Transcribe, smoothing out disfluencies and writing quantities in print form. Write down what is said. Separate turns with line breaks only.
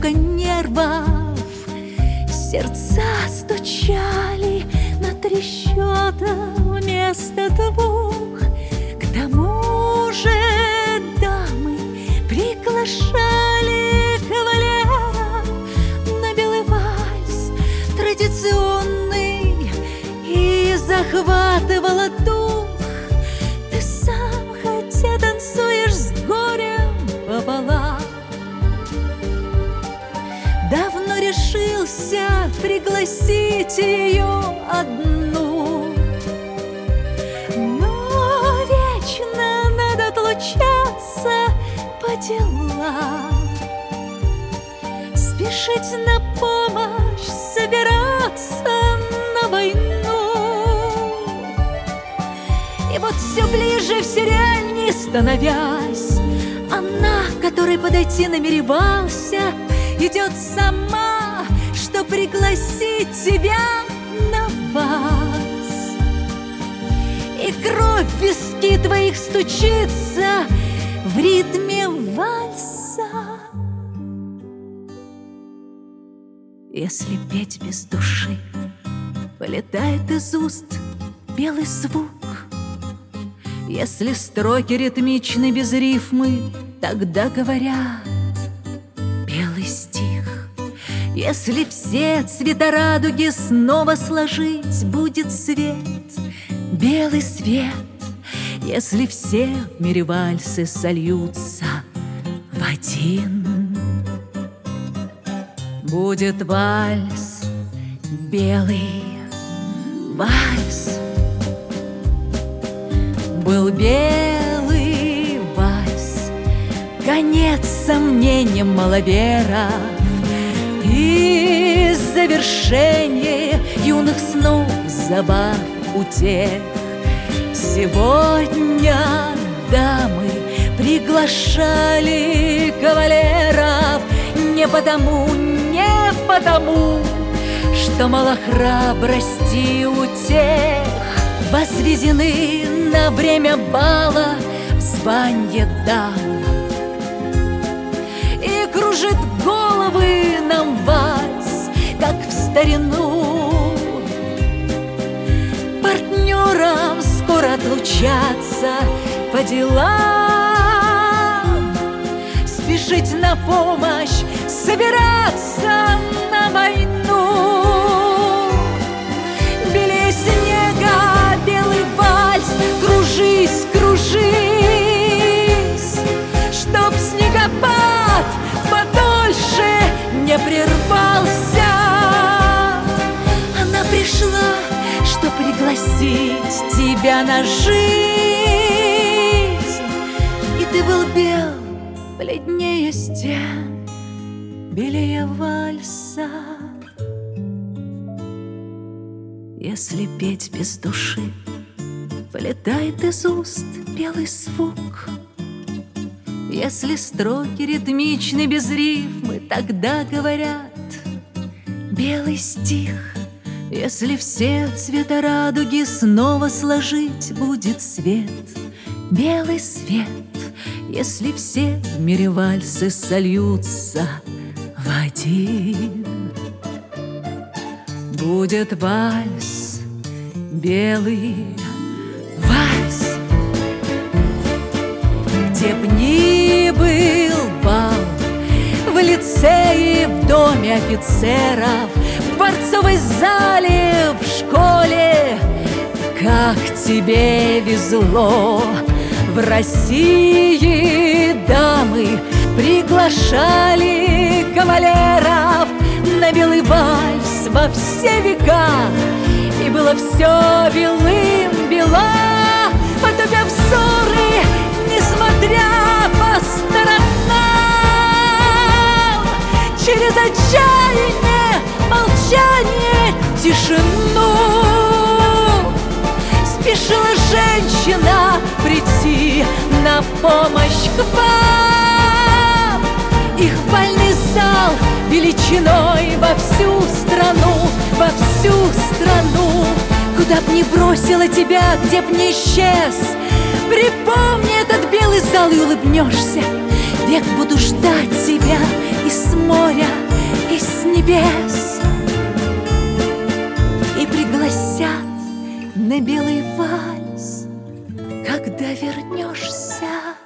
скука нервов. Сердца стучали на 3 счета вместо 2. К тому же дамы приглашали кавалера на белый вальс традиционный, и захватывала дух. Ты сам, хотя танцуешь с горем пополам, давно решился пригласить ее одну. Но вечно надо отлучаться по делам, спешить на помощь, собираться на войну. И вот все ближе, все реальнее становясь, она, к которой подойти намеревался, идет сама, что пригласить тебя на вальс. И кровь в виски твоих стучится в ритме вальса. Если петь без души, вылетает из уст белый звук. Если строки ритмичны без рифмы, тогда говорят белый стих. Если все цвета радуги снова сложить, будет свет, белый свет. Если все в мире вальсы сольются в один, будет вальс, белый вальс. Был белый вальс, конец сомнениям маловеров и завершение юных снов, забав, утех. Сегодня дамы приглашали кавалеров не потому, что мало храбрости у тех. Возведены на время бала в званье дам, и кружит головы нам вальс, как в старину. Партнерам скоро отлучаться по делам, спешить на помощь, собираться на войну. Белее снега белый вальс, кружись, кружись, чтоб снегопад подольше не прервался. Она пришла, что пригласить тебя на жизнь, и ты был бел, бледнее стен, белее вальса. Если петь без души, вылетает из уст белый звук. Если строки ритмичны без рифмы, тогда говорят белый стих. Если все цвета радуги снова сложить, будет свет, белый свет. Если все в мире вальсы сольются в один, будет вальс, белый вальс. Где б ни был бал, в лицее, в доме офицеров, в дворцовой зале, в школе, как тебе везло. В России дамы приглашали кавалеров на белый вальс во все века, и было все белым-бела, потупя взоры, несмотря по сторонам, через отчаяние, молчание, тишину. Спешила женщина прийти на помощь к вам. Их бальный зал величиной во всю страну, во всю страну. Куда б ни бросила тебя, где б ни исчез, припомни этот белый зал и улыбнешься. Век буду ждать тебя и смотреть моря и с небес и пригласят на белый вальс, когда вернешься.